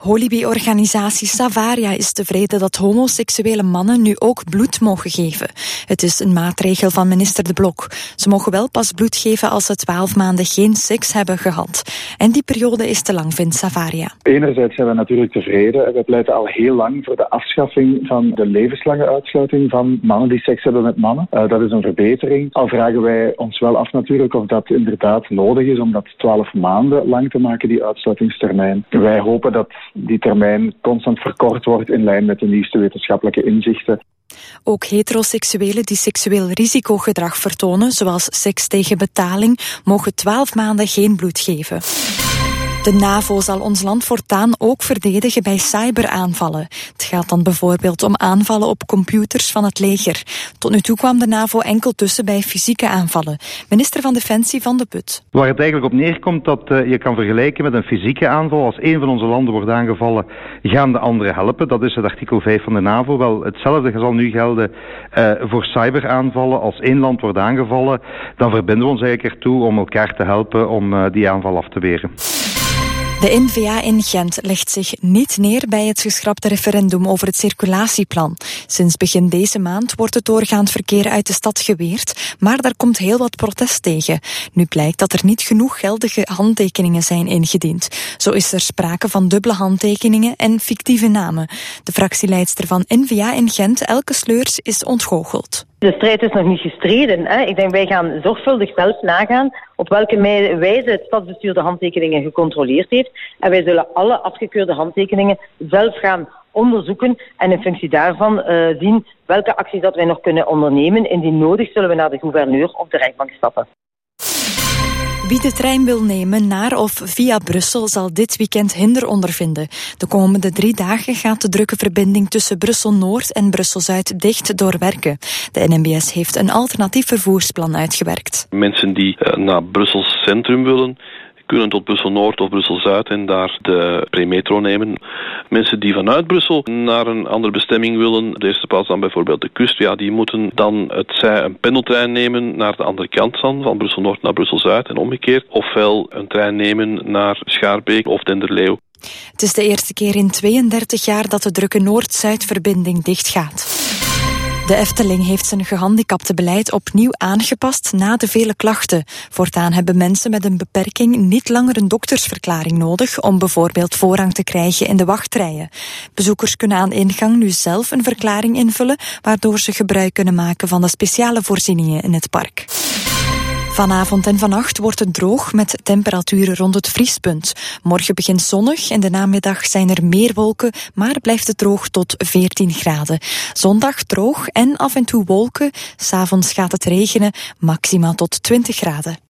Holibi-organisatie Savaria is tevreden dat homoseksuele mannen nu ook bloed mogen geven. Het is een maatregel van minister De Blok. Ze mogen wel pas bloed geven als ze 12 maanden geen seks hebben gehad. En die periode is te lang, vindt Savaria. Enerzijds zijn we natuurlijk tevreden. We pleiten al heel lang voor de afschaffing van de levenslange uitsluiting van mannen die seks hebben met mannen. Dat is een verbetering. Al vragen wij ons wel af natuurlijk of dat inderdaad nodig is om dat 12 maanden lang te maken, die uitsluitingstermijn. Wij hopen dat die termijn constant verkort wordt in lijn met de nieuwste wetenschappelijke inzichten. Ook heteroseksuelen die seksueel risicogedrag vertonen, zoals seks tegen betaling, mogen 12 maanden geen bloed geven. De NAVO zal ons land voortaan ook verdedigen bij cyberaanvallen. Het gaat dan bijvoorbeeld om aanvallen op computers van het leger. Tot nu toe kwam de NAVO enkel tussen bij fysieke aanvallen. Minister van Defensie Van de Put. Waar het eigenlijk op neerkomt dat je kan vergelijken met een fysieke aanval. Als één van onze landen wordt aangevallen, gaan de anderen helpen. Dat is het artikel 5 van de NAVO. Wel, hetzelfde zal nu gelden voor cyberaanvallen. Als één land wordt aangevallen, dan verbinden we ons eigenlijk ertoe om elkaar te helpen om die aanval af te weren. De N-VA in Gent legt zich niet neer bij het geschrapte referendum over het circulatieplan. Sinds begin deze maand wordt het doorgaand verkeer uit de stad geweerd, maar daar komt heel wat protest tegen. Nu blijkt dat er niet genoeg geldige handtekeningen zijn ingediend. Zo is er sprake van dubbele handtekeningen en fictieve namen. De fractieleidster van N-VA in Gent, Elke Sleurs, is ontgoocheld. De strijd is nog niet gestreden. Hè. Ik denk, wij gaan zorgvuldig zelf nagaan op welke wijze het stadsbestuur de handtekeningen gecontroleerd heeft. En wij zullen alle afgekeurde handtekeningen zelf gaan onderzoeken en in functie daarvan zien welke acties dat wij nog kunnen ondernemen. Indien nodig zullen we naar de gouverneur of de rechtbank stappen. Wie de trein wil nemen naar of via Brussel zal dit weekend hinder ondervinden. De komende 3 dagen gaat de drukke verbinding tussen Brussel-Noord en Brussel-Zuid dicht door werken. De NMBS heeft een alternatief vervoersplan uitgewerkt. Mensen die naar Brussel Centrum willen, kunnen tot Brussel-Noord of Brussel-Zuid en daar de premetro nemen. Mensen die vanuit Brussel naar een andere bestemming willen, de eerste plaats dan bijvoorbeeld de kust, ja, die moeten dan een pendeltrein nemen naar de andere kant dan, van Brussel-Noord naar Brussel-Zuid en omgekeerd. Ofwel een trein nemen naar Schaarbeek of Denderleeuw. Het is de eerste keer in 32 jaar dat de drukke Noord-Zuid-verbinding dichtgaat. De Efteling heeft zijn gehandicaptenbeleid opnieuw aangepast na de vele klachten. Voortaan hebben mensen met een beperking niet langer een doktersverklaring nodig om bijvoorbeeld voorrang te krijgen in de wachtrijen. Bezoekers kunnen aan ingang nu zelf een verklaring invullen, waardoor ze gebruik kunnen maken van de speciale voorzieningen in het park. Vanavond en vannacht wordt het droog met temperaturen rond het vriespunt. Morgen begint zonnig, in de namiddag zijn er meer wolken, maar blijft het droog tot 14 graden. Zondag droog en af en toe wolken, 's avonds gaat het regenen, maximaal tot 20 graden.